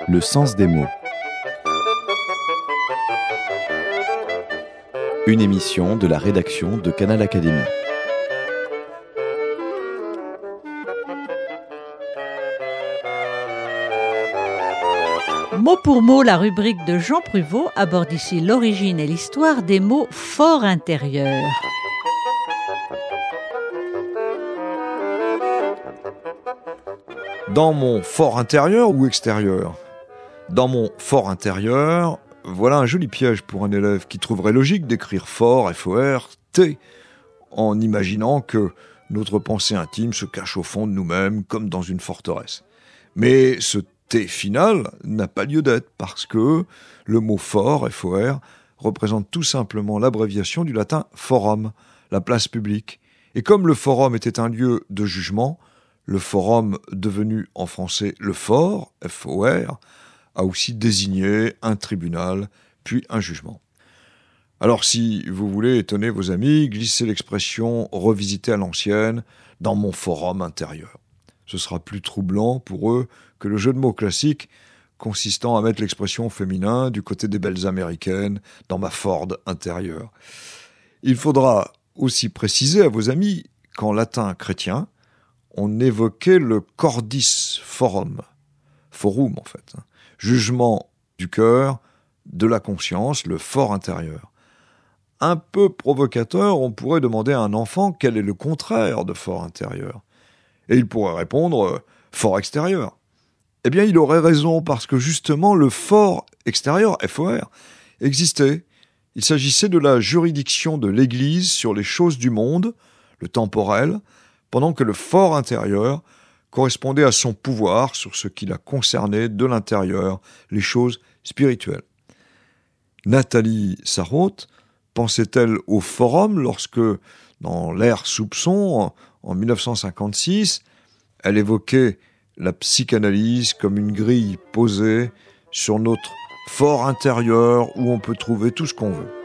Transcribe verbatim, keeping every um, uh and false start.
Le sens des mots. Une émission de la rédaction de Canal Académie. Mot pour mot, la rubrique de Jean Pruvot aborde ici l'origine et l'histoire des mots forts intérieurs. Dans mon fort intérieur ou extérieur ? Dans mon fort intérieur, voilà un joli piège pour un élève qui trouverait logique d'écrire fort, F O R, T, en imaginant que notre pensée intime se cache au fond de nous-mêmes comme dans une forteresse. Mais ce T final n'a pas lieu d'être parce que le mot fort, F O R, représente tout simplement l'abréviation du latin forum, la place publique. Et comme le forum était un lieu de jugement, le forum, devenu en français le fort, F O R, a aussi désigné un tribunal, puis un jugement. Alors si vous voulez étonner vos amis, glissez l'expression revisitée à l'ancienne dans mon forum intérieur. Ce sera plus troublant pour eux que le jeu de mots classique consistant à mettre l'expression féminin du côté des belles américaines dans ma Ford intérieure. Il faudra aussi préciser à vos amis qu'en latin chrétien, on évoquait le cordis forum, forum en fait, hein, jugement du cœur, de la conscience, le fort intérieur. Un peu provocateur, on pourrait demander à un enfant quel est le contraire de fort intérieur. Et il pourrait répondre euh, fort extérieur. Eh bien, il aurait raison parce que justement le fort extérieur, F O R, existait. Il s'agissait de la juridiction de l'Église sur les choses du monde, le temporel, pendant que le fort intérieur correspondait à son pouvoir sur ce qui la concernait de l'intérieur, les choses spirituelles. Nathalie Sarraute pensait-elle au forum lorsque, dans l'ère Soupçon, en dix-neuf cent cinquante-six, elle évoquait la psychanalyse comme une grille posée sur notre fort intérieur où on peut trouver tout ce qu'on veut.